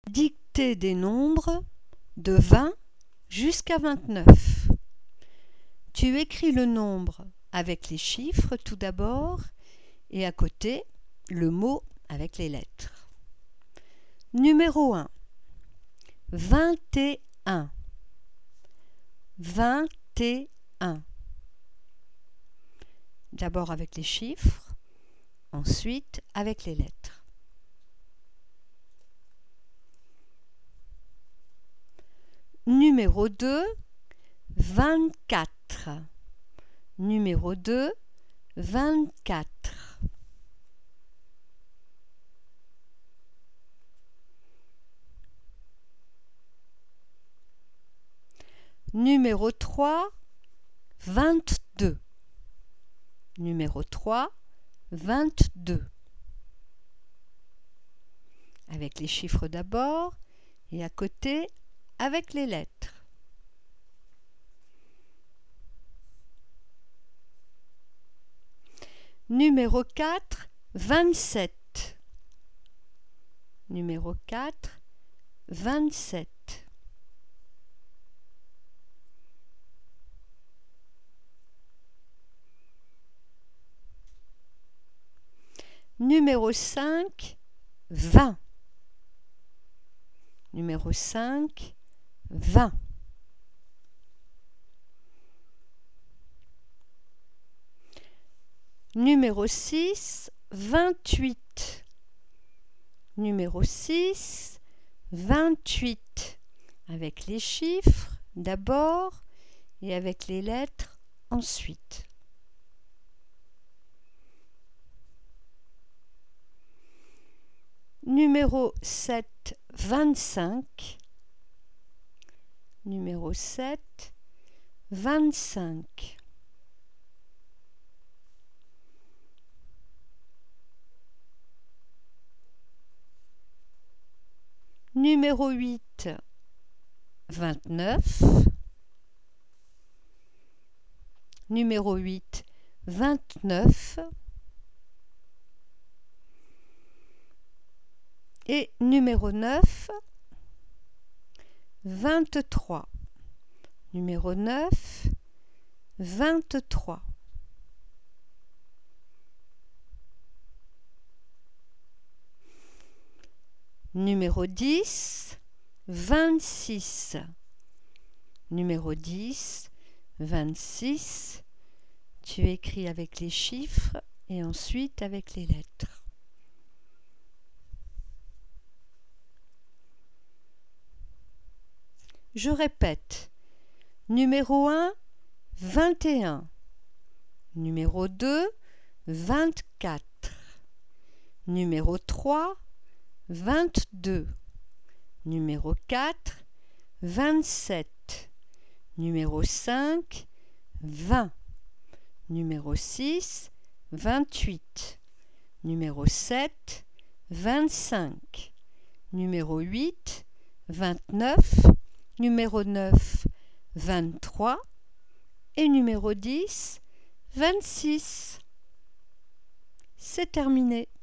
Dictez des nombres de 20 jusqu'à 29. Tu écris le nombre avec les chiffres tout d'abord et à côté le mot avec les lettres. Numéro 1. 21. 21. D'abord avec les chiffres, ensuite avec les lettres. Numéro 2. 24. Numéro 2. 24. Numéro 3. 22. Numéro 3. 22. Avec les chiffres d'abord et à côté avec les lettres. Numéro 4. 27. Numéro 4. 27. Numéro 5. 20. Numéro 5. 20. Numéro 6. 28. Numéro 6. 28. Avec les chiffres d'abord et avec les lettres ensuite. Numéro 7. 25. Numéro 7. 25. Numéro 8. 29. Numéro 8. 29. Et numéro 9. 23. Numéro 9. 23. Numéro 10. 26. Numéro 10. 26. Tu écris avec les chiffres et ensuite avec les lettres. Je répète. Numéro 1. 21. Numéro 2. 24. Numéro 3. 22. Numéro 4. 27. Numéro 5. 20. Numéro 6. 28. Numéro 7. 25. Numéro 8. 29. Numéro 9. 23. Et numéro 10. 26. C'est terminé.